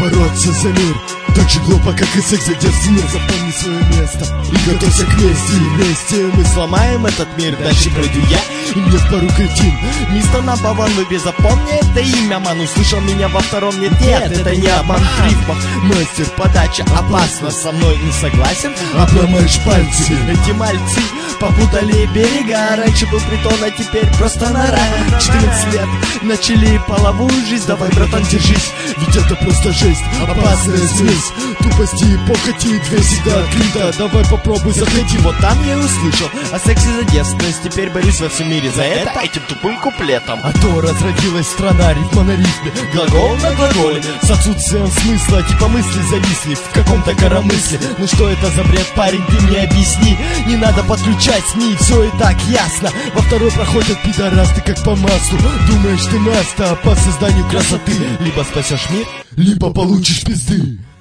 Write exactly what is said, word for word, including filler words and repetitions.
бороться за мир так же глупо, как и секс, где мир. Запомни свое место и готовься к мести. Вместе мы сломаем этот мир. Дальше пройду я, и мне в пару кретин. Мистер Number One, люби, запомни это имя. Ман, услышал меня во втором, нет, нет, это не обман в рифмах. Мастер подача опасно, со мной не согласен? Обломаешь пальцы. Эти мальцы попутали берега. Раньше был притон, а теперь просто нора. Четырнадцать лет, начали половую жизнь. Давай, братан, держись, ведь это просто жесть. Опасная смесь тупости и похоти, дверь всегда открыта. Давай попробуй заходи. Вот там я услышал о сексе за девственность. Теперь борюсь во всем мире за это этим тупым куплетом. А то разродилась страна рифма на рифме, глагол на глаголе, с отсутствием смысла, типа мысли зависли в каком-то коромысле. Ну что это за бред, парень, ты мне объясни. Не надо подключать СМИ, все и так ясно. Во второй проходят пидорасты как по маслу. Думаешь, ты Наста по созданию красоты. Либо спасешь мир, либо получишь пизды.